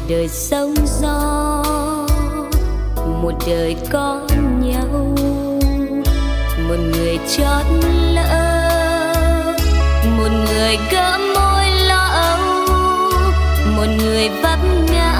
đời sóng gió, một đời có nhau. Một người chót lỡ, một người gỡ môi lo âu, một người vấp ngã,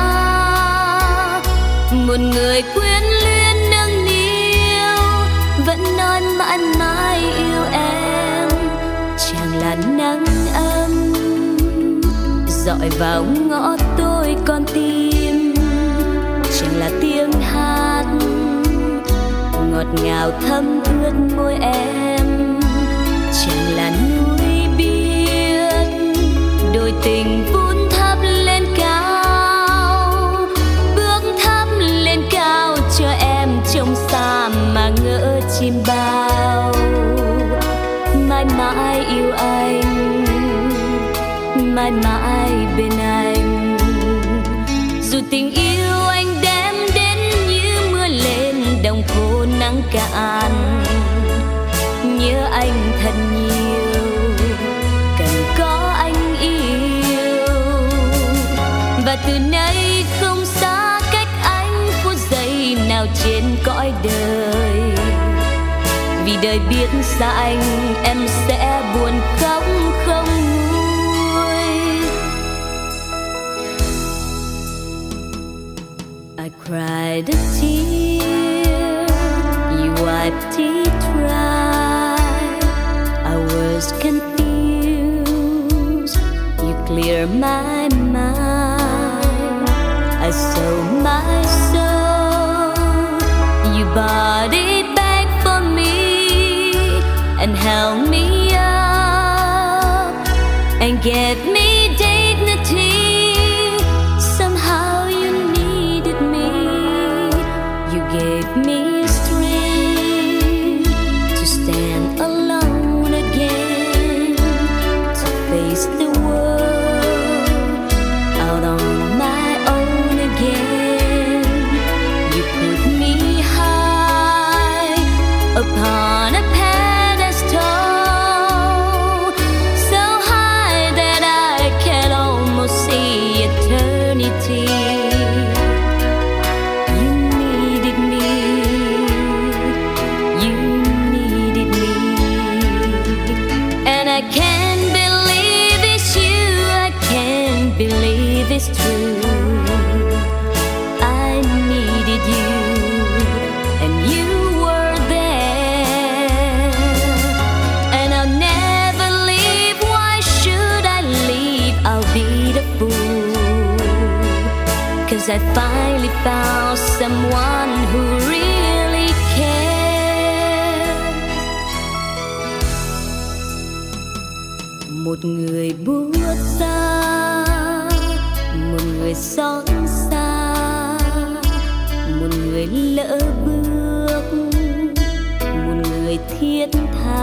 một người quyến luyến nâng niu, vẫn nói mãi mãi yêu em. Chàng là nắng ấm dọi vào ngõ tôi con tim, chàng là tiếng hát ngọt ngào thấm ướt môi em. Chàng là núi biết đôi tình vun thắp lên cao, bước thắp lên cao cho em trông xa mà ngỡ chim bao. Mãi mãi yêu anh, mãi mãi bên anh, dù tình yêu anh đem đến như mưa lên đồng khô nắng cạn. Nhớ anh thật nhiều, cần có anh yêu, và từ nay không xa cách anh phút giây nào trên cõi đời. Vì đời biết xa anh em sẽ buồn khóc không nguôi. I cried a tear, you wiped it dry. I was confused, you cleared my mind. I sold my soul, you bought it back for me and held me up and gave me dignity. Somehow you needed me, you gave me strength to stand alone again, to face the world out on my own again. You put me high upon a pedestal, so high that I can almost see eternity. You needed me, you needed me, and I can't believe it's you, I can't believe it's true. I needed you and you were there, and I'll never leave. Why should I leave? I'll be the fool, 'cause I finally found someone who really cares. Một người buốt xa, một người xót xa, một người lỡ bước, một người thiết tha,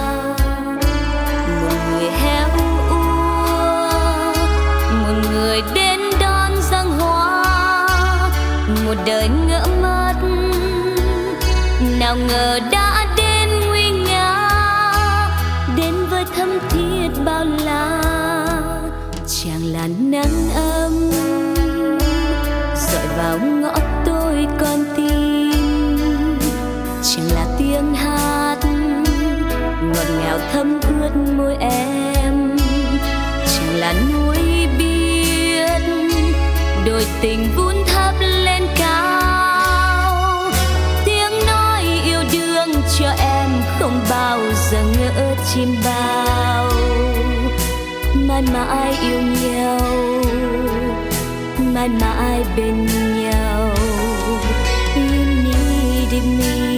một người héo úa, một người đến đón giăng hoa. Một đời ngỡ mất, nào ngờ đã đến nguy nga, đến với thâm thiết bao la. Chàng là nắng ấm dọi vào ngõ tôi con tim, chàng là tiếng hát ngọt ngào thấm ướt môi em. Chàng là núi biết đôi tình vun thắp lên cao, tiếng nói yêu đương cho em không bao giờ ngỡ chim bao. Mãi mãi yêu nhau, mãi mãi bên nhau. You needed me,